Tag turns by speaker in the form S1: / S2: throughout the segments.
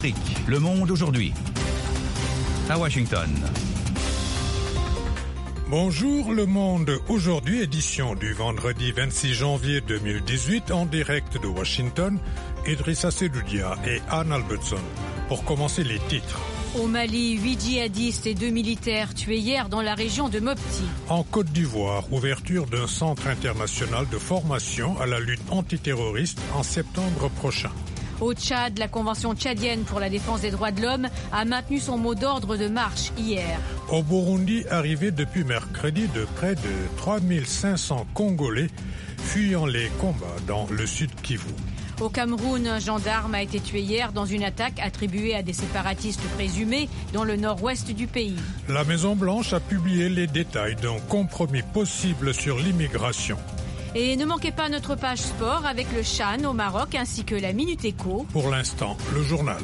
S1: Le Monde aujourd'hui. À Washington.
S2: Bonjour Le Monde aujourd'hui, édition du vendredi 26 janvier 2018 en direct de Washington. Idrissa Sedoudia et Anne Albertson. Pour commencer les titres.
S3: Au Mali, 8 djihadistes et 2 militaires tués hier dans la région de Mopti.
S2: En Côte d'Ivoire, ouverture d'un centre international de formation à la lutte antiterroriste en septembre prochain.
S3: Au Tchad, la Convention tchadienne pour la défense des droits de l'homme a maintenu son mot d'ordre de marche hier.
S2: Au Burundi, arrivée depuis mercredi de près de 3500 Congolais fuyant les combats dans le sud Kivu.
S3: Au Cameroun, un gendarme a été tué hier dans une attaque attribuée à des séparatistes présumés dans le nord-ouest du pays.
S2: La Maison-Blanche a publié les détails d'un compromis possible sur l'immigration.
S3: Et ne manquez pas notre page sport avec le CHAN au Maroc ainsi que la Minute Éco.
S2: Pour l'instant, le journal.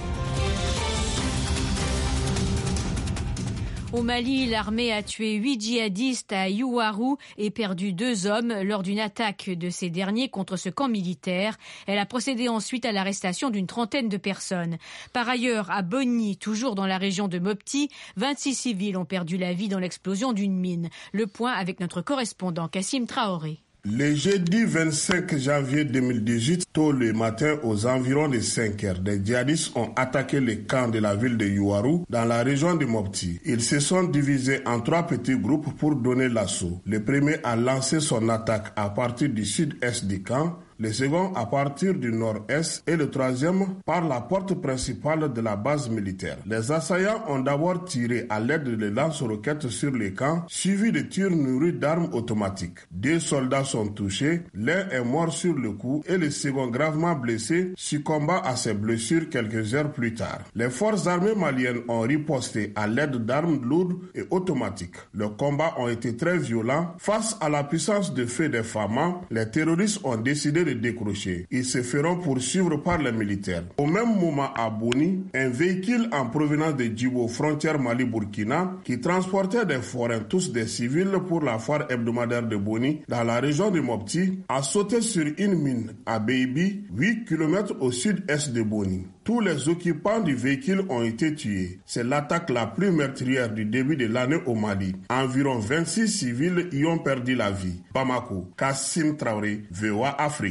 S3: Au Mali, l'armée a tué 8 djihadistes à Youarou et perdu 2 hommes lors d'une attaque de ces derniers contre ce camp militaire. Elle a procédé ensuite à l'arrestation d'une trentaine de personnes. Par ailleurs, à Boni, toujours dans la région de Mopti, 26 civils ont perdu la vie dans l'explosion d'une mine. Le point avec notre correspondant Kassim Traoré.
S4: Le jeudi 25 janvier 2018, tôt le matin, aux environs de 5 heures, des djihadistes ont attaqué le camp de la ville de Youarou, dans la région de Mopti. Ils se sont divisés en 3 petits groupes pour donner l'assaut. Le premier a lancé son attaque à partir du sud-est du camp, le second à partir du nord-est et le troisième par la porte principale de la base militaire. Les assaillants ont d'abord tiré à l'aide de lance-roquettes sur le camp, suivi de tirs nourris d'armes automatiques. 2 soldats sont touchés, l'un est mort sur le coup et le second gravement blessé succomba à ses blessures quelques heures plus tard. Les forces armées maliennes ont riposté à l'aide d'armes lourdes et automatiques. Les combats ont été très violents. Face à la puissance de feu des FAMA, les terroristes ont décidé de décrocher. Ils se feront poursuivre par les militaires. Au même moment à Boni, un véhicule en provenance de Djibo, frontière Mali-Burkina, qui transportait des forains, tous des civils, pour la foire hebdomadaire de Boni, dans la région de Mopti, a sauté sur une mine à Beibi, 8 km au sud-est de Boni. Tous les occupants du véhicule ont été tués. C'est l'attaque la plus meurtrière du début de l'année au Mali. Environ 26 civils y ont perdu la vie. Bamako, Kassim Traoré, VOA Afrique.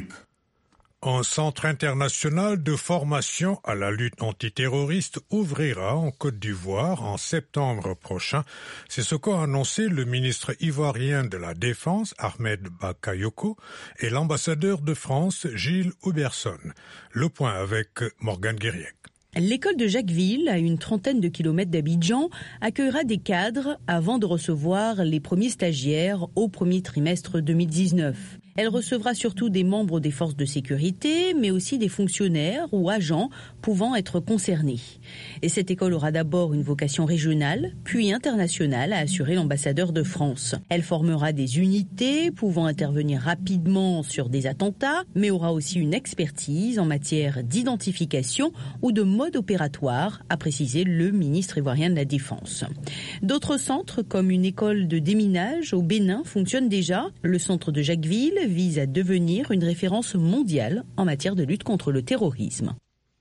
S2: Un centre international de formation à la lutte antiterroriste ouvrira en Côte d'Ivoire en septembre prochain. C'est ce qu'a annoncé le ministre ivoirien de la Défense, Ahmed Bakayoko, et l'ambassadeur de France, Gilles Huberson. Le point avec Morgane Guiriec.
S5: L'école de Jacquesville, à une trentaine de kilomètres d'Abidjan, accueillera des cadres avant de recevoir les premiers stagiaires au premier trimestre 2019. Elle recevra surtout des membres des forces de sécurité, mais aussi des fonctionnaires ou agents pouvant être concernés. Et cette école aura d'abord une vocation régionale, puis internationale, a assuré l'ambassadeur de France. Elle formera des unités pouvant intervenir rapidement sur des attentats, mais aura aussi une expertise en matière d'identification ou de mode opératoire, a précisé le ministre ivoirien de la Défense. D'autres centres, comme une école de déminage au Bénin, fonctionnent déjà. Le centre de Jacquesville vise à devenir une référence mondiale en matière de lutte contre le terrorisme.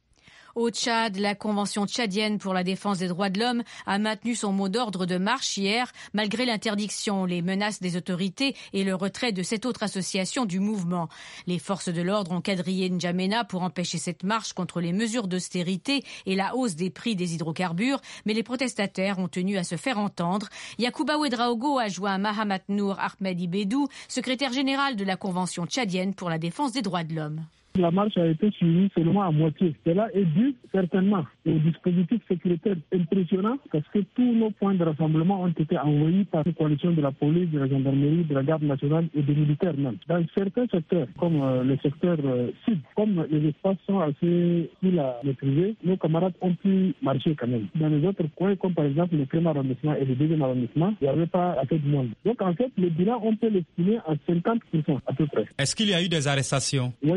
S3: Au Tchad, la Convention tchadienne pour la défense des droits de l'homme a maintenu son mot d'ordre de marche hier, malgré l'interdiction, les menaces des autorités et le retrait de 7 autres associations du mouvement. Les forces de l'ordre ont quadrillé N'Djamena pour empêcher cette marche contre les mesures d'austérité et la hausse des prix des hydrocarbures, mais les protestataires ont tenu à se faire entendre. Yacouba Ouedraogo a joint Mahamat Nour Ahmed Ibedou, secrétaire général de la Convention tchadienne pour la défense des droits de l'homme.
S6: La marche a été suivie seulement à moitié. Cela est dû certainement au dispositif sécuritaire impressionnant parce que tous nos points de rassemblement ont été envoyés par une coalition de la police, de la gendarmerie, de la garde nationale et des militaires même. Dans certains secteurs, comme le secteur sud, comme les espaces sont assez faciles à maîtriser, nos camarades ont pu marcher quand même. Dans les autres coins, comme par exemple le 1er arrondissement et le 2e arrondissement, il n'y avait pas assez de monde. Donc en fait, le bilan, on peut l'estimer à 50% à peu près.
S7: Est-ce qu'il y a eu des arrestations?
S6: Oui, il y a eu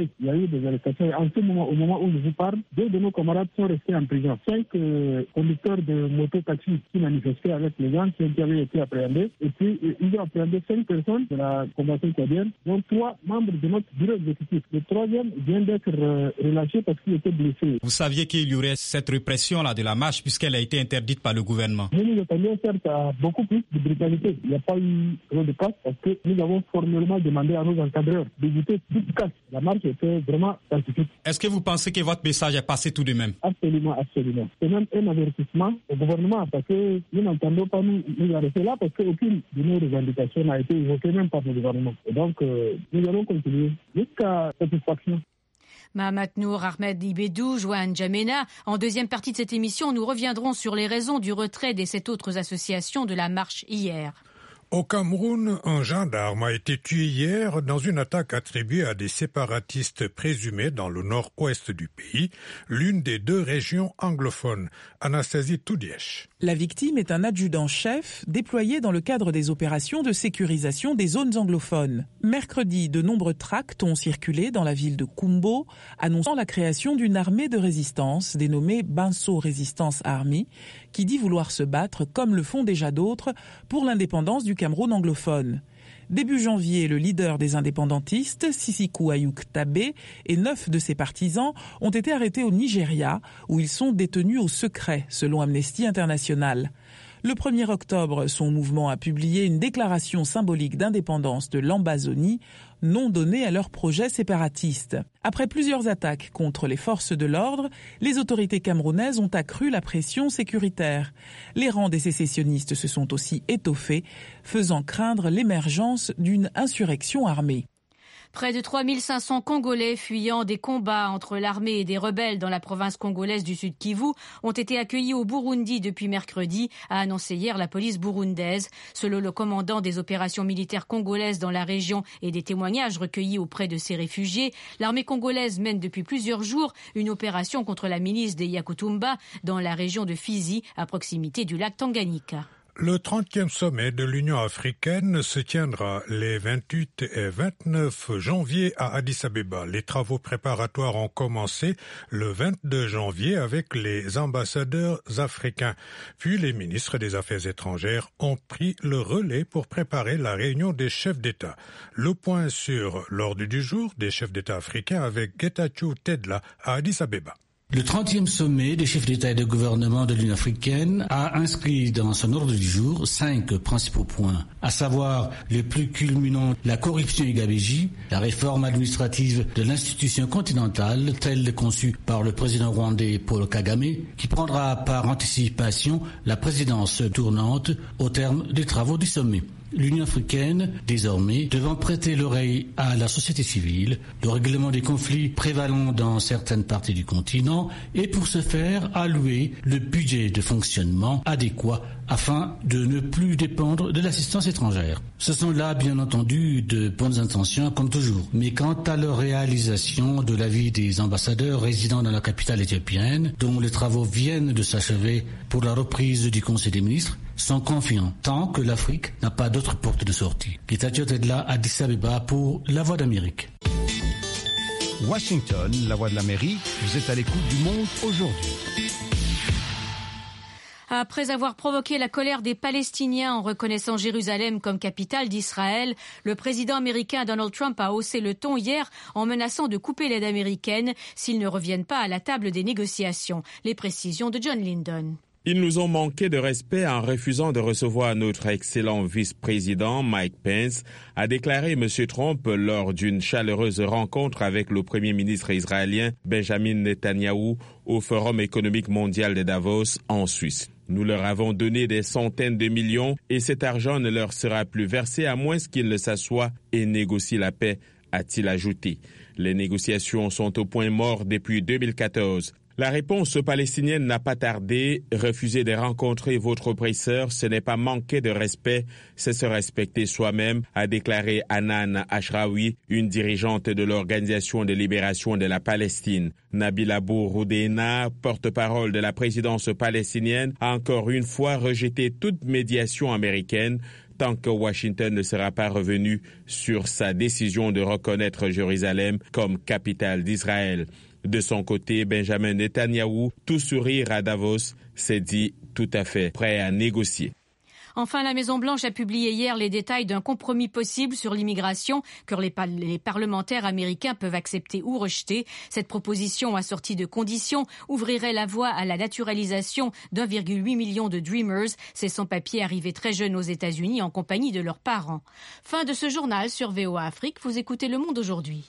S6: mesures des arrestations. Et en ce moment, au moment où je vous parle, 2 de nos camarades sont restés en prison. 5 conducteurs de moto-taxi qui manifestaient avec les gens qui avaient été appréhendés. Et puis, ils ont appréhendé 5 personnes de la combattante tchadienne, dont 3 membres de notre bureau exécutif. Le 3e vient d'être relâché parce qu'il était blessé.
S7: Vous saviez qu'il y aurait cette répression-là de la marche puisqu'elle a été interdite par le gouvernement?
S6: Nous nous attendions certes à beaucoup plus de brutalité. Il n'y a pas eu de casse parce que nous avons formellement demandé à nos encadreurs d'éviter toute casse. La marche était vraiment pacifique.
S7: Est-ce que vous pensez que votre message est passé tout de même?
S6: Absolument, absolument. C'est même un avertissement au gouvernement parce que nous n'entendons pas nous arrêter là parce qu'aucune de nos revendications n'a été évoquée même par le gouvernement. Et donc, nous allons continuer jusqu'à satisfaction.
S3: Mahamat Nour, Ahmed Ibedou, Joanne Jamena. En deuxième partie de cette émission, nous reviendrons sur les raisons du retrait des 7 autres associations de la marche hier.
S2: Au Cameroun, un gendarme a été tué hier dans une attaque attribuée à des séparatistes présumés dans le nord-ouest du pays, l'une des 2 régions anglophones. Anastasie Toudièche.
S8: La victime est un adjudant-chef déployé dans le cadre des opérations de sécurisation des zones anglophones. Mercredi, de nombreux tracts ont circulé dans la ville de Kumbo, annonçant la création d'une armée de résistance dénommée Banso Resistance Army, qui dit vouloir se battre, comme le font déjà d'autres, pour l'indépendance du Cameroun anglophone. Début janvier, le leader des indépendantistes, Sisiku Ayuk Tabé, et 9 de ses partisans ont été arrêtés au Nigeria, où ils sont détenus au secret, selon Amnesty International. Le 1er octobre, son mouvement a publié une déclaration symbolique d'indépendance de l'Ambazonie, non donnée à leur projet séparatiste. Après plusieurs attaques contre les forces de l'ordre, les autorités camerounaises ont accru la pression sécuritaire. Les rangs des sécessionnistes se sont aussi étoffés, faisant craindre l'émergence d'une insurrection armée.
S3: Près de 3500 Congolais fuyant des combats entre l'armée et des rebelles dans la province congolaise du Sud Kivu ont été accueillis au Burundi depuis mercredi, a annoncé hier la police burundaise. Selon le commandant des opérations militaires congolaises dans la région et des témoignages recueillis auprès de ces réfugiés, l'armée congolaise mène depuis plusieurs jours une opération contre la milice des Yakutumba dans la région de Fizi, à proximité du lac Tanganyika.
S2: Le 30e sommet de l'Union africaine se tiendra les 28 et 29 janvier à Addis Abeba. Les travaux préparatoires ont commencé le 22 janvier avec les ambassadeurs africains. Puis les ministres des Affaires étrangères ont pris le relais pour préparer la réunion des chefs d'État. Le point sur l'ordre du jour des chefs d'État africains avec Getachew Tedla à Addis Abeba.
S9: Le 30e sommet des chefs d'État et de gouvernement de l'Union africaine a inscrit dans son ordre du jour 5 principaux points, à savoir les plus culminants, la corruption et gabégie, la réforme administrative de l'institution continentale telle conçue par le président rwandais Paul Kagame, qui prendra par anticipation la présidence tournante au terme des travaux du sommet. L'Union africaine, désormais, devant prêter l'oreille à la société civile, le règlement des conflits prévalant dans certaines parties du continent et pour ce faire allouer le budget de fonctionnement adéquat afin de ne plus dépendre de l'assistance étrangère. Ce sont là, bien entendu, de bonnes intentions comme toujours. Mais quant à leur réalisation de l'avis des ambassadeurs résidant dans la capitale éthiopienne, dont les travaux viennent de s'achever pour la reprise du Conseil des ministres, sont confiants tant que l'Afrique n'a pas d'autre porte de sortie. Getachew Tedla, Addis Abeba pour La Voix d'Amérique.
S1: Washington, La Voix de l'Amérique, vous êtes à l'écoute du monde aujourd'hui.
S3: Après avoir provoqué la colère des Palestiniens en reconnaissant Jérusalem comme capitale d'Israël, le président américain Donald Trump a haussé le ton hier en menaçant de couper l'aide américaine s'ils ne reviennent pas à la table des négociations. Les précisions de John Lyndon.
S10: Ils nous ont manqué de respect en refusant de recevoir notre excellent vice-président Mike Pence, a déclaré M. Trump lors d'une chaleureuse rencontre avec le premier ministre israélien Benjamin Netanyahou au Forum économique mondial de Davos en Suisse. Nous leur avons donné des centaines de millions et cet argent ne leur sera plus versé à moins qu'ils ne s'assoient et négocient la paix, a-t-il ajouté. Les négociations sont au point mort depuis 2014. La réponse palestinienne n'a pas tardé. Refuser de rencontrer votre oppresseur, ce n'est pas manquer de respect, c'est se respecter soi-même, a déclaré Hanan Ashrawi, une dirigeante de l'Organisation de libération de la Palestine. Nabila Bourroudena, porte-parole de la présidence palestinienne, a encore une fois rejeté toute médiation américaine, tant que Washington ne sera pas revenu sur sa décision de reconnaître Jérusalem comme capitale d'Israël. De son côté, Benjamin Netanyahou, tout sourire à Davos, s'est dit tout à fait prêt à négocier.
S3: Enfin, la Maison-Blanche a publié hier les détails d'un compromis possible sur l'immigration que les parlementaires américains peuvent accepter ou rejeter. Cette proposition, assortie de conditions, ouvrirait la voie à la naturalisation d'1,8 million de Dreamers, ces sans-papiers arrivés très jeunes aux États-Unis en compagnie de leurs parents. Fin de ce journal sur VOA Afrique. Vous écoutez Le Monde aujourd'hui.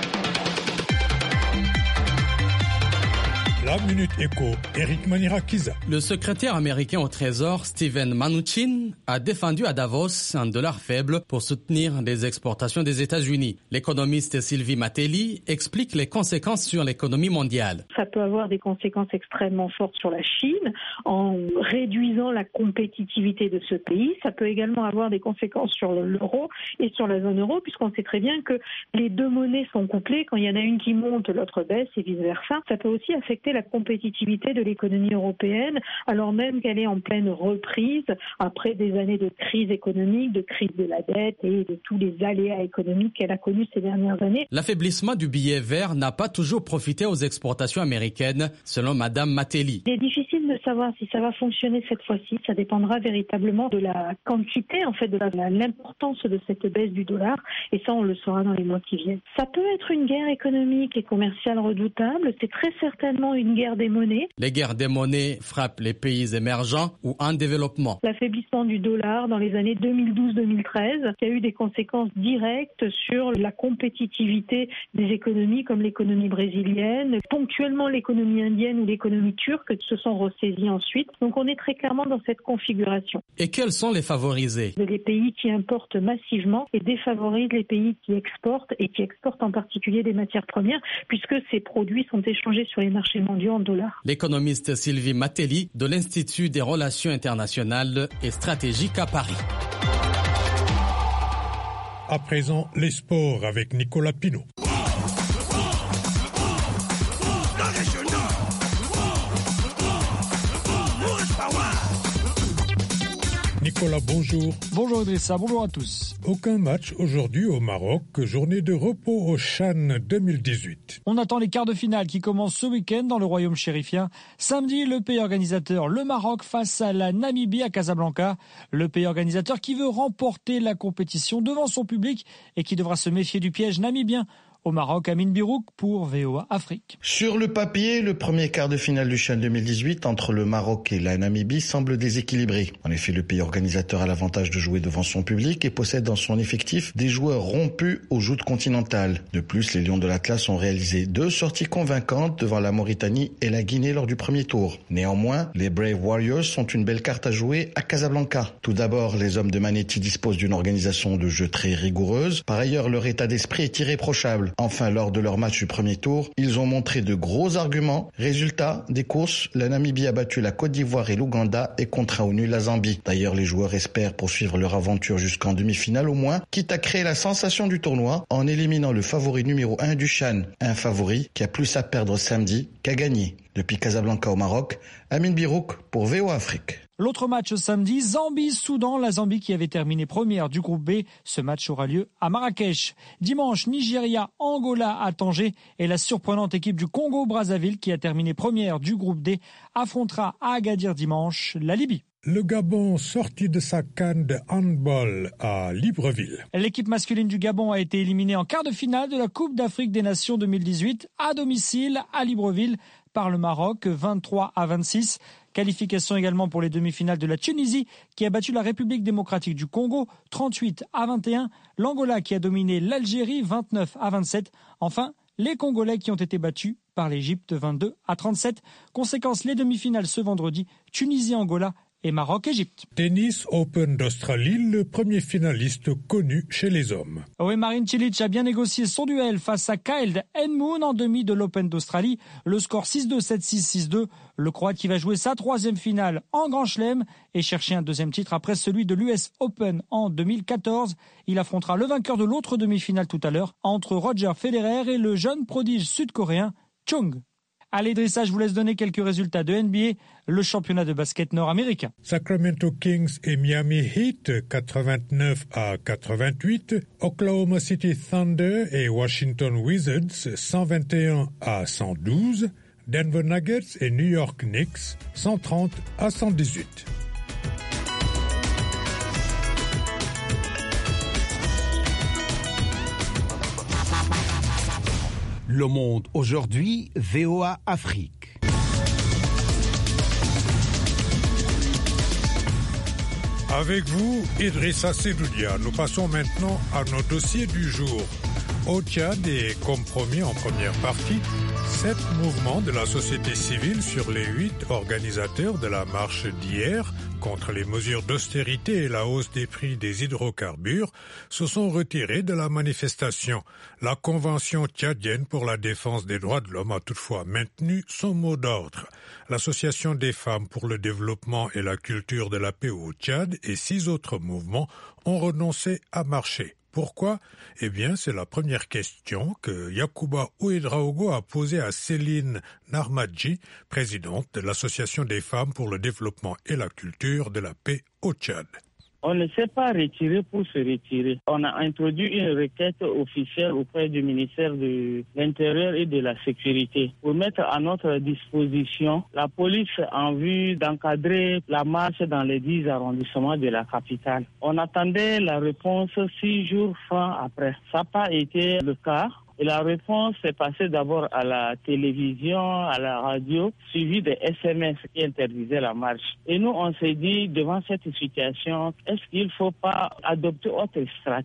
S2: La Minute Éco, Eric Manirakiza.
S11: Le secrétaire américain au Trésor, Steven Mnuchin, a défendu à Davos un dollar faible pour soutenir les exportations des États-Unis. L'économiste Sylvie Matelli explique les conséquences sur l'économie mondiale.
S12: Ça peut avoir des conséquences extrêmement fortes sur la Chine en réduisant la compétitivité de ce pays. Ça peut également avoir des conséquences sur l'euro et sur la zone euro, puisqu'on sait très bien que les deux monnaies sont couplées. Quand il y en a une qui monte, l'autre baisse et vice-versa. Ça peut aussi affecter la compétitivité de l'économie européenne, alors même qu'elle est en pleine reprise après des années de crise économique, de crise de la dette et de tous les aléas économiques qu'elle a connus ces dernières années.
S11: L'affaiblissement du billet vert n'a pas toujours profité aux exportations américaines, selon Madame Matelli.
S12: Il est difficile de savoir si ça va fonctionner cette fois-ci. Ça dépendra véritablement de la quantité, en fait, de l'importance de cette baisse du dollar. Et ça, on le saura dans les mois qui viennent. Ça peut être une guerre économique et commerciale redoutable. C'est très certainement une guerre des monnaies.
S11: Les guerres des monnaies frappent les pays émergents ou en développement.
S12: L'affaiblissement du dollar dans les années 2012-2013 qui a eu des conséquences directes sur la compétitivité des économies comme l'économie brésilienne, ponctuellement l'économie indienne ou l'économie turque se sont ressaisies ensuite. Donc on est très clairement dans cette configuration.
S11: Et quels sont les favorisés ?
S12: Les pays qui importent massivement et défavorisent les pays qui exportent et qui exportent en particulier des matières premières puisque ces produits sont échangés sur les marchés mondiaux en dollars.
S11: L'économiste Sylvie Matelli de l'Institut des relations internationales et stratégiques à Paris.
S2: À présent, les sports avec Nicolas Pinault. Nicolas, bonjour.
S13: Bonjour Idrissa, bonjour à tous.
S2: Aucun match aujourd'hui au Maroc, journée de repos au CHAN 2018.
S13: On attend les quarts de finale qui commencent ce week-end dans le royaume chérifien. Samedi, le pays organisateur, le Maroc, face à la Namibie à Casablanca. Le pays organisateur qui veut remporter la compétition devant son public et qui devra se méfier du piège namibien. Au Maroc, Amine Birouk pour VOA Afrique.
S14: Sur le papier, le premier quart de finale du CHAN 2018 entre le Maroc et la Namibie semble déséquilibré. En effet, le pays organisateur a l'avantage de jouer devant son public et possède dans son effectif des joueurs rompus aux joutes continentales. De plus, les Lions de l'Atlas ont réalisé 2 sorties convaincantes devant la Mauritanie et la Guinée lors du premier tour. Néanmoins, les Brave Warriors sont une belle carte à jouer à Casablanca. Tout d'abord, les hommes de Manetti disposent d'une organisation de jeu très rigoureuse. Par ailleurs, leur état d'esprit est irréprochable. Enfin, lors de leur match du premier tour, ils ont montré de gros arguments. Résultat des courses, la Namibie a battu la Côte d'Ivoire et l'Ouganda et contraint au nul la Zambie. D'ailleurs, les joueurs espèrent poursuivre leur aventure jusqu'en demi-finale au moins, quitte à créer la sensation du tournoi en éliminant le favori numéro 1 du CHAN. Un favori qui a plus à perdre samedi qu'à gagner. Depuis Casablanca au Maroc, Amine Birouk pour VOA Afrique.
S13: L'autre match samedi, Zambie-Soudan, la Zambie qui avait terminé première du groupe B. Ce match aura lieu à Marrakech. Dimanche, Nigeria-Angola à Tanger et la surprenante équipe du Congo-Brazzaville qui a terminé première du groupe D affrontera à Agadir dimanche la Libye.
S2: Le Gabon sorti de sa canne de handball à Libreville.
S13: L'équipe masculine du Gabon a été éliminée en quart de finale de la Coupe d'Afrique des Nations 2018 à domicile à Libreville par le Maroc 23-26. Qualification également pour les demi-finales de la Tunisie qui a battu la République démocratique du Congo 38-21. L'Angola qui a dominé l'Algérie 29-27. Enfin, les Congolais qui ont été battus par l'Égypte 22-37. Conséquence, les demi-finales ce vendredi, Tunisie-Angola et Maroc-Égypte.
S2: Tennis Open d'Australie, le premier finaliste connu chez les hommes.
S13: Oui, Marin Cilic a bien négocié son duel face à Kyle Edmund en demi de l'Open d'Australie. Le score 6-2, 7-6, 6-2. Le Croate qui va jouer sa 3e finale en Grand Chelem et chercher un 2e titre après celui de l'US Open en 2014. Il affrontera le vainqueur de l'autre demi-finale tout à l'heure entre Roger Federer et le jeune prodige sud-coréen Chung. Allez Drissa, je vous laisse donner quelques résultats de NBA, le championnat de basket nord-américain.
S2: Sacramento Kings et Miami Heat 89-88, Oklahoma City Thunder et Washington Wizards 121-112, Denver Nuggets et New York Knicks 130-118.
S1: Le Monde aujourd'hui, VOA Afrique.
S2: Avec vous, Idrissa Sedoudia. Nous passons maintenant à nos dossiers du jour. Au Tchad et comme promis en première partie, 7 mouvements de la société civile sur les 8 organisateurs de la marche d'hier contre les mesures d'austérité et la hausse des prix des hydrocarbures se sont retirés de la manifestation. La Convention tchadienne pour la défense des droits de l'homme a toutefois maintenu son mot d'ordre. L'Association des femmes pour le développement et la culture de la paix au Tchad et 6 autres mouvements ont renoncé à marcher. Pourquoi ? Eh bien, c'est la première question que Yacouba Ouedraogo a posée à Céline Narmadji, présidente de l'Association des femmes pour le développement et la culture de la paix au Tchad.
S15: On ne s'est pas retiré pour se retirer. On a introduit une requête officielle auprès du ministère de l'Intérieur et de la Sécurité pour mettre à notre disposition la police en vue d'encadrer la marche dans les 10 arrondissements de la capitale. On attendait la réponse 6 jours francs après. Ça n'a pas été le cas. Et la réponse s'est passée d'abord à la télévision, à la radio, suivie des SMS qui interdisaient la marche. Et nous, on s'est dit, devant cette situation, est-ce qu'il ne faut pas adopter autre stratégie ?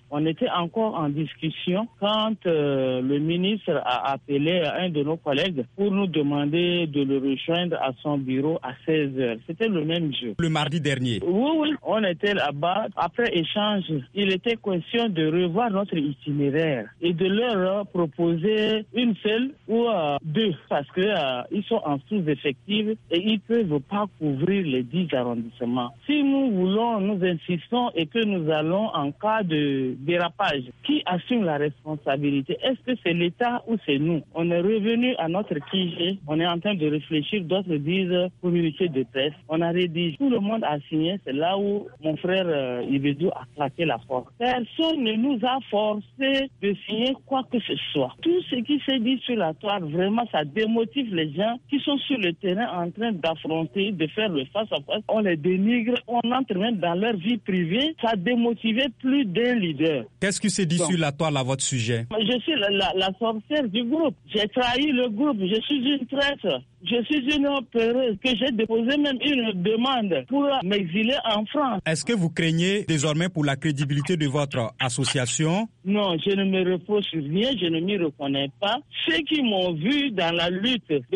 S15: On était encore en discussion quand le ministre a appelé un de nos collègues pour nous demander de le rejoindre à son bureau à 16h. C'était le même jour.
S7: Le mardi dernier.
S15: Oui, on était là-bas. Après échange, il était question de revoir notre itinéraire et de leur proposer une seule ou 2 parce que ils sont en sous-effectif et ils ne peuvent pas couvrir les 10 arrondissements. Si nous insistons et que nous allons en cas de dérapage, qui assume la responsabilité ? Est-ce que c'est l'État ou c'est nous ? On est revenu à notre QG, on est en train de réfléchir, d'autres disent communiqué de presse. On a rédigé, tout le monde a signé, c'est là où mon frère Ibedou a claqué la porte. Personne ne nous a forcé de signer quoi que ce soit. Tout ce qui s'est dit sur la toile, vraiment, ça démotive les gens qui sont sur le terrain en train d'affronter, de faire le face-à-face. On les dénigre, on entre même dans leur vie privée. Ça a démotivé plus d'un leader.
S7: Qu'est-ce qui s'est dit sur la toile à votre sujet ?
S15: Je suis la sorcière du groupe. J'ai trahi le groupe. Je suis une traître. Je suis une peureuse que j'ai déposé même une demande pour m'exiler en France.
S7: Est-ce que vous craignez désormais pour la crédibilité de votre association ?
S15: Non, je ne me repose sur rien, je ne m'y reconnais pas. Ceux qui m'ont vu dans la lutte de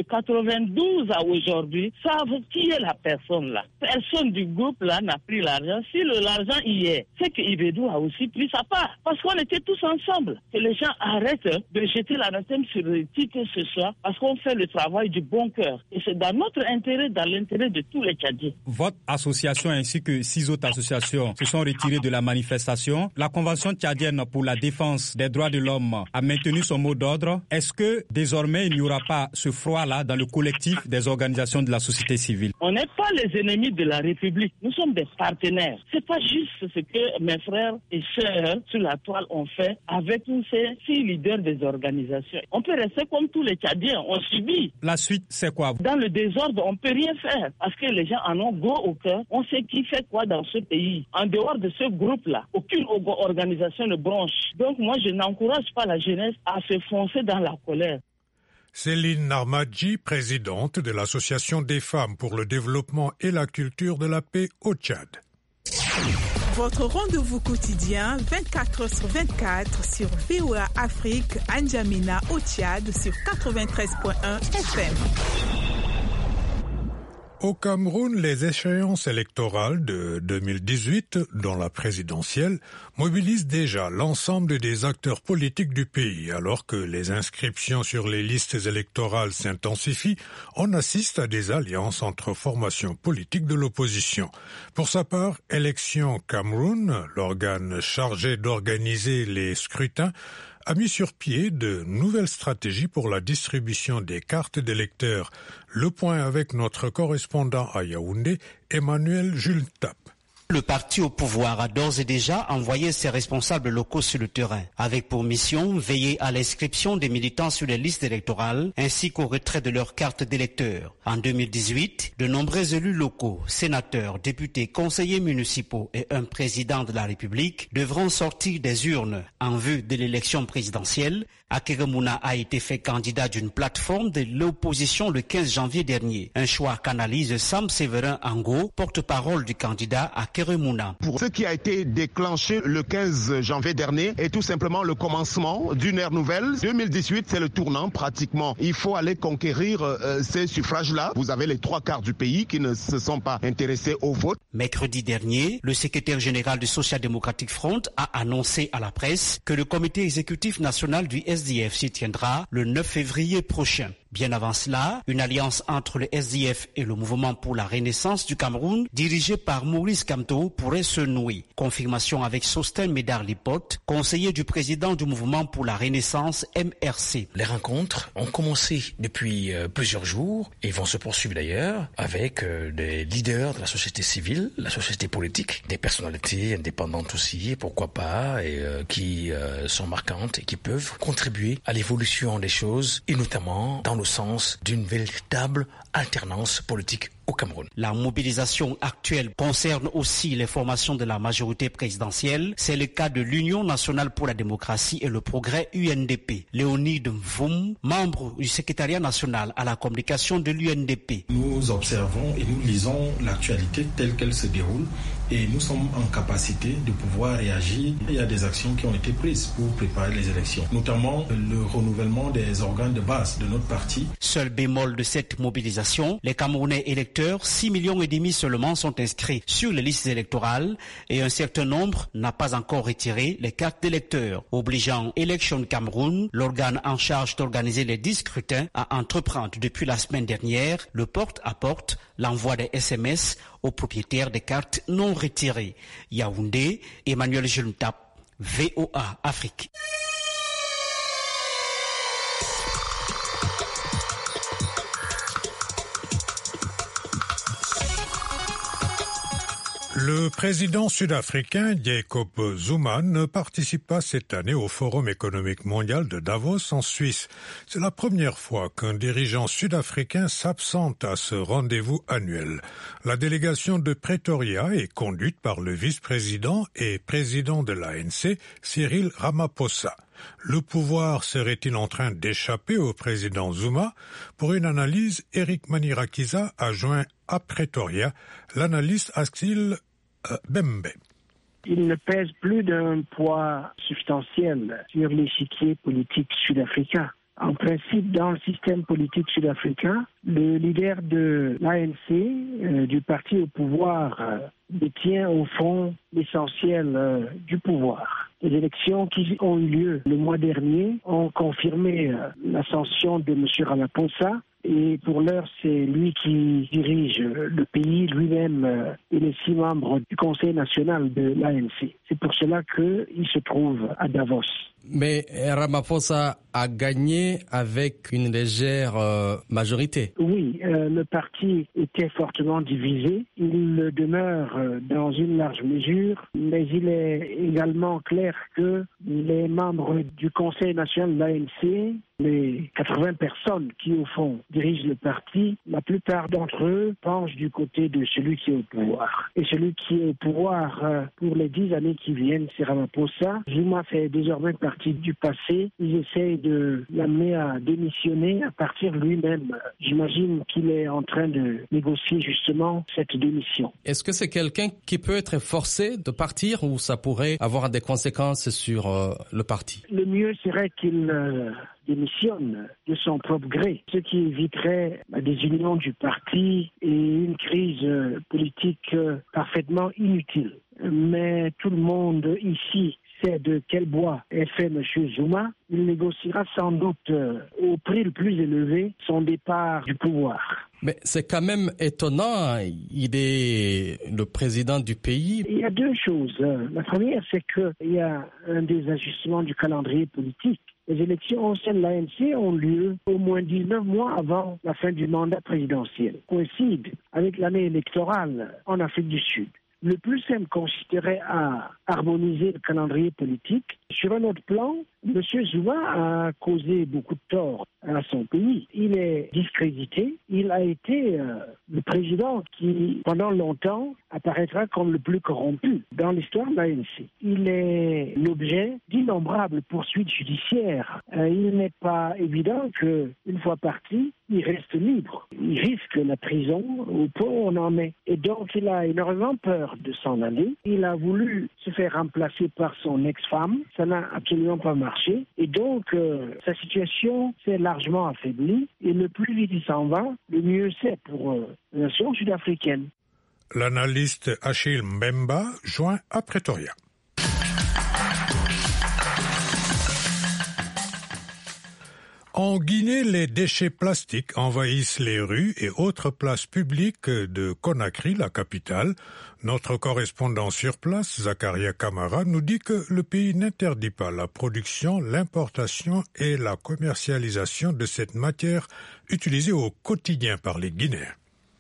S15: 92 à aujourd'hui savent qui est la personne là. Personne du groupe là n'a pris l'argent. Si l'argent y est, c'est que Ibedou a aussi pris sa part. Parce qu'on était tous ensemble. Que les gens arrêtent de jeter l'anathème sur le titre ce soir parce qu'on fait le travail du bon cœur. Et c'est dans notre intérêt, dans l'intérêt de tous les Tchadiens.
S7: Votre association ainsi que 6 autres associations se sont retirées de la manifestation. La Convention tchadienne pour la défense des droits de l'homme a maintenu son mot d'ordre. Est-ce que désormais il n'y aura pas ce froid-là dans le collectif des organisations de la société civile ?
S15: On n'est pas les ennemis de la République. Nous sommes des partenaires. C'est pas juste ce que mes frères et sœurs sur la toile ont fait avec tous ces 6 leaders des organisations. On peut rester comme tous les Tchadiens. On subit.
S7: La suite, c'est quoi ?
S15: Dans le désordre, on ne peut rien faire parce que les gens en ont gros au cœur. On sait qui fait quoi dans ce pays. En dehors de ce groupe-là, aucune organisation ne bronche. Donc moi, je n'encourage pas la jeunesse à se foncer dans la colère.
S2: Céline Narmadji, présidente de l'Association des femmes pour le développement et la culture de la paix au Tchad.
S16: Votre rendez-vous quotidien 24/24 sur VOA Afrique, N'Djamena au Tchad sur 93.1 FM.
S2: Au Cameroun, les échéances électorales de 2018, dont la présidentielle, mobilisent déjà l'ensemble des acteurs politiques du pays. Alors que les inscriptions sur les listes électorales s'intensifient, on assiste à des alliances entre formations politiques de l'opposition. Pour sa part, Élections Cameroun, l'organe chargé d'organiser les scrutins, a mis sur pied de nouvelles stratégies pour la distribution des cartes d'électeurs. Le point avec notre correspondant à Yaoundé, Emmanuel Jultap.
S17: Le parti au pouvoir a d'ores et déjà envoyé ses responsables locaux sur le terrain, avec pour mission veiller à l'inscription des militants sur les listes électorales ainsi qu'au retrait de leurs cartes d'électeurs. En 2018, de nombreux élus locaux, sénateurs, députés, conseillers municipaux et un président de la République devront sortir des urnes en vue de l'élection présidentielle. Akeremouna a été fait candidat d'une plateforme de l'opposition le 15 janvier dernier. Un choix qu'analyse Sam Séverin Ango, porte-parole du candidat Akeremouna.
S18: Pour ce qui a été déclenché le 15 janvier dernier est tout simplement le commencement d'une ère nouvelle. 2018, c'est le tournant pratiquement. Il faut aller conquérir ces suffrages-là. Vous avez les 3/4 du pays qui ne se sont pas intéressés au vote.
S17: Mercredi dernier, le secrétaire général du Social Democratic Front a annoncé à la presse que le comité exécutif national du SDF s'y tiendra le 9 février prochain. Bien avant cela, une alliance entre le SDF et le Mouvement pour la Renaissance du Cameroun, dirigé par Maurice Kamto, pourrait se nouer. Confirmation avec Sosten Médard Lipote, conseiller du président du Mouvement pour la Renaissance MRC.
S19: Les rencontres ont commencé depuis plusieurs jours et vont se poursuivre d'ailleurs avec des leaders de la société civile, la société politique, des personnalités indépendantes aussi, pourquoi pas, et qui sont marquantes et qui peuvent contribuer à l'évolution des choses et notamment dans le sens d'une véritable alternance politique au Cameroun.
S17: La mobilisation actuelle concerne aussi les formations de la majorité présidentielle. C'est le cas de l'Union nationale pour la démocratie et le progrès UNDP. Léonide Mvoum, membre du secrétariat national à la communication de l'UNDP.
S20: Nous observons et nous lisons l'actualité telle qu'elle se déroule et nous sommes en capacité de pouvoir réagir. Il y a des actions qui ont été prises pour préparer les élections, notamment le renouvellement des organes de base de notre parti.
S17: Seul bémol de cette mobilisation, les Camerounais électeurs, 6,5 millions seulement sont inscrits sur les listes électorales et un certain nombre n'a pas encore retiré les cartes d'électeurs, obligeant Election Cameroun, l'organe en charge d'organiser les scrutins, à entreprendre depuis la semaine dernière le porte-à-porte, l'envoi des SMS aux propriétaires des cartes non retirées. Yaoundé, Emmanuel Jultap, VOA Afrique.
S2: Le président sud-africain Jacob Zuma ne participe pas cette année au Forum économique mondial de Davos en Suisse. C'est la première fois qu'un dirigeant sud-africain s'absente à ce rendez-vous annuel. La délégation de Pretoria est conduite par le vice-président et président de l'ANC, Cyril Ramaphosa. Le pouvoir serait-il en train d'échapper au président Zuma? Pour une analyse, Eric Manirakiza a joint à Pretoria l'analyste Axil Bembe.
S6: Il ne pèse plus d'un poids substantiel sur l'échiquier politique sud-africain. En principe, dans le système politique sud-africain, le leader de l'ANC, du parti au pouvoir, détient au fond l'essentiel du pouvoir. Les élections qui ont eu lieu le mois dernier ont confirmé l'ascension de M. Ramaphosa. Et pour l'heure, c'est lui qui dirige le pays lui-même et les 6 membres du Conseil national de l'ANC. C'est pour cela qu'il se trouve à Davos.
S11: Mais Ramaphosa a gagné avec une légère majorité.
S6: Oui, le parti était fortement divisé. Il demeure dans une large mesure, mais il est également clair que les membres du Conseil national de l'ANC, les 80 personnes qui, au fond, dirigent le parti, la plupart d'entre eux penchent du côté de celui qui est au pouvoir. Et celui qui est au pouvoir pour les 10 années qui viennent, c'est Ramaphosa. Zuma fait désormais partie du passé. Ils essayent de l'amener à démissionner, à partir lui-même. J'imagine qu'il est en train de négocier justement cette démission.
S11: Est-ce que c'est quelqu'un qui peut être forcé de partir ou ça pourrait avoir des conséquences sur le parti?
S6: Le mieux serait qu'il démissionne de son propre gré, ce qui éviterait la désunion du parti et une crise politique parfaitement inutile. Mais tout le monde ici sait de quel bois est fait M. Zuma. Il négociera sans doute au prix le plus élevé son départ du pouvoir.
S11: Mais c'est quand même étonnant, il est le président du pays.
S21: Il y a deux choses. La première, c'est qu'il y a un désajustement du calendrier politique. Les élections au sein de l'ANC ont lieu au moins 19 mois avant la fin du mandat présidentiel, coïncide avec l'année électorale en Afrique du Sud. Le plus simple consisterait à harmoniser le calendrier politique. Sur un autre plan, M. Zuma a causé beaucoup de tort à son pays. Il est discrédité. Il a été le président qui, pendant longtemps, apparaîtra comme le plus corrompu dans l'histoire de l'ANC. Il est l'objet d'innombrables poursuites judiciaires. Il n'est pas évident qu'une fois parti, il reste libre. Il risque la prison au point où on en est. Et donc, il a énormément peur de s'en aller. Il a voulu se faire remplacer par son ex-femme. Ça n'a absolument pas marché. Et donc, sa situation s'est largement affaiblie. Et le plus vite il s'en va, le mieux c'est pour la nation sud-africaine.
S2: L'analyste Achille Mbemba joint à Pretoria. En Guinée, les déchets plastiques envahissent les rues et autres places publiques de Conakry, la capitale. Notre correspondant sur place, Zakaria Kamara, nous dit que le pays n'interdit pas la production, l'importation et la commercialisation de cette matière utilisée au quotidien par les Guinéens.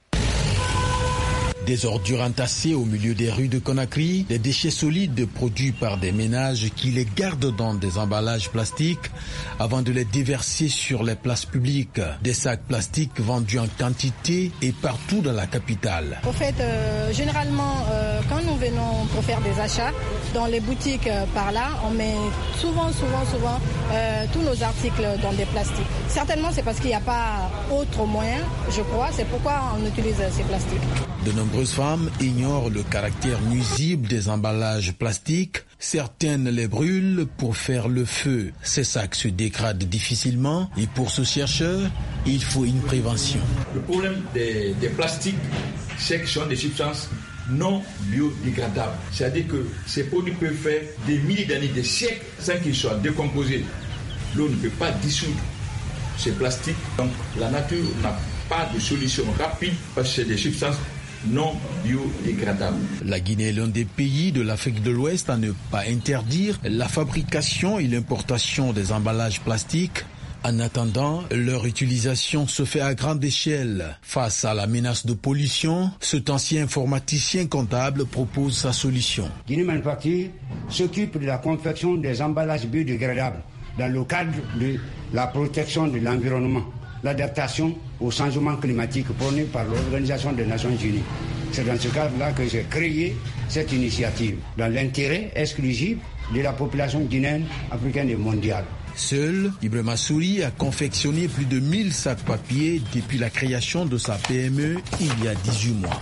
S22: Des ordures entassées au milieu des rues de Conakry, des déchets solides produits par des ménages qui les gardent dans des emballages plastiques avant de les déverser sur les places publiques. Des sacs plastiques vendus en quantité et partout dans la capitale.
S23: Au fait, généralement, quand nous venons pour faire des achats dans les boutiques par là, on met souvent tous nos articles dans des plastiques. Certainement, c'est parce qu'il n'y a pas autre moyen, je crois. C'est pourquoi on utilise ces plastiques.
S22: De nombreuses femmes ignorent le caractère nuisible des emballages plastiques. Certaines les brûlent pour faire le feu. Ces sacs se dégradent difficilement et pour ce chercheur, il faut une prévention.
S24: Le problème des plastiques, c'est que ce sont des substances non biodégradables. C'est-à-dire que ces produits peuvent faire des milliers d'années, des siècles sans qu'ils soient décomposés. L'eau ne peut pas dissoudre ces plastiques. Donc la nature n'a pas de solution rapide parce que c'est des substances non biodégradables.
S22: La Guinée est l'un des pays de l'Afrique de l'Ouest à ne pas interdire la fabrication et l'importation des emballages plastiques. En attendant, leur utilisation se fait à grande échelle. Face à la menace de pollution, cet ancien informaticien comptable propose sa solution.
S25: Guinée Manufacture s'occupe de la confection des emballages biodégradables dans le cadre de la protection de l'environnement, l'adaptation au changement climatique prôné par l'Organisation des Nations Unies. C'est dans ce cadre-là que j'ai créé cette initiative, dans l'intérêt exclusif de la population guinéenne, africaine et mondiale.
S22: Seul, Ibrahima Souri a confectionné plus de 1000 sacs papier depuis la création de sa PME il y a 18 mois.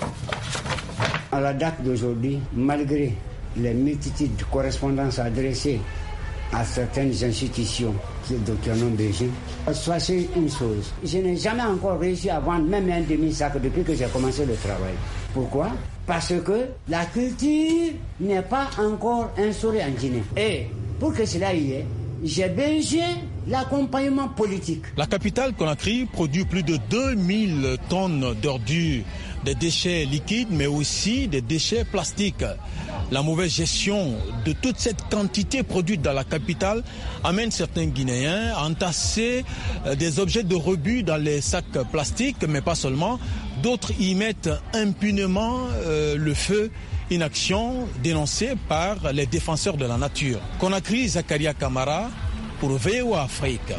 S25: À la date d'aujourd'hui, malgré les multitudes de correspondances adressées à certaines institutions qui en ont besoin, sachez une chose, je n'ai jamais encore réussi à vendre même un demi-sac depuis que j'ai commencé le travail. Pourquoi ? Parce que la culture n'est pas encore instaurée en Guinée. Et pour que cela y ait, j'ai besoin l'accompagnement politique.
S22: La capitale Conakry produit plus de 2000 tonnes d'ordures, des déchets liquides mais aussi des déchets plastiques. La mauvaise gestion de toute cette quantité produite dans la capitale amène certains Guinéens à entasser des objets de rebut dans les sacs plastiques, mais pas seulement. D'autres y mettent impunément le feu. Une action dénoncée par les défenseurs de la nature. Conakry, Zakaria Kamara pour VOA Afrique.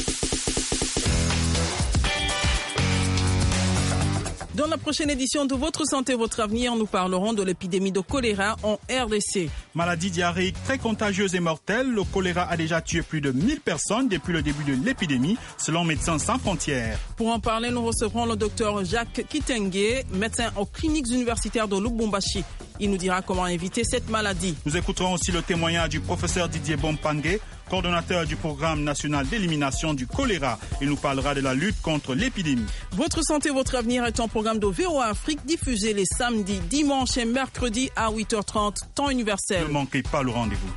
S8: Dans la prochaine édition de Votre Santé, Votre Avenir, nous parlerons de l'épidémie de choléra en RDC.
S26: Maladie diarrhéique très contagieuse et mortelle, le choléra a déjà tué plus de 1000 personnes depuis le début de l'épidémie, selon Médecins sans frontières.
S8: Pour en parler, nous recevrons le docteur Jacques Kitenge, médecin aux cliniques universitaires de Lubumbashi. Il nous dira comment éviter cette maladie.
S26: Nous écouterons aussi le témoignage du professeur Didier Bompangé, coordonnateur du programme national d'élimination du choléra. Il nous parlera de la lutte contre l'épidémie.
S8: Votre santé, votre avenir est un programme de VOA Afrique diffusé les samedis, dimanches et mercredis à 8h30, temps universel.
S26: Ne manquez pas le rendez-vous.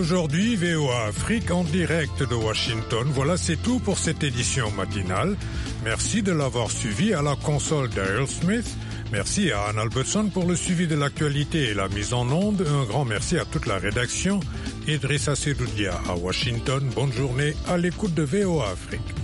S2: aujourd'hui, VOA Afrique en direct de Washington. Voilà, c'est tout pour cette édition matinale. Merci de l'avoir suivi à la console d'Earl Smith. Merci à Anne Albertson pour le suivi de l'actualité et la mise en onde. Un grand merci à toute la rédaction. Idrissa Sedoudia à Washington. Bonne journée à l'écoute de VOA Afrique.